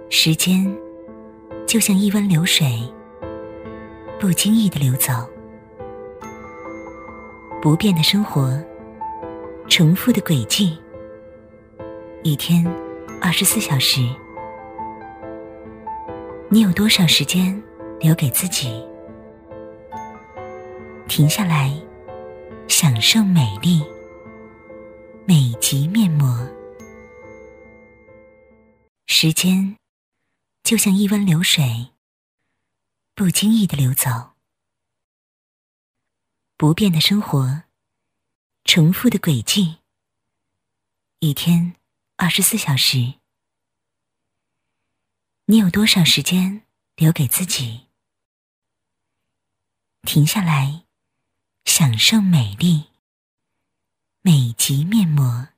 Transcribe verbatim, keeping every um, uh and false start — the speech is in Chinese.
时间就像一湾流水，不经意地流走。不变的生活，重复的轨迹，一天二十四小时，你有多少时间留给自己？停下来，享受美丽，美极面膜。时间就像一湾流水，不经意地流走。不变的生活，重复的轨迹，一天二十四小时，你有多少时间留给自己？停下来，享受美丽，美极面膜。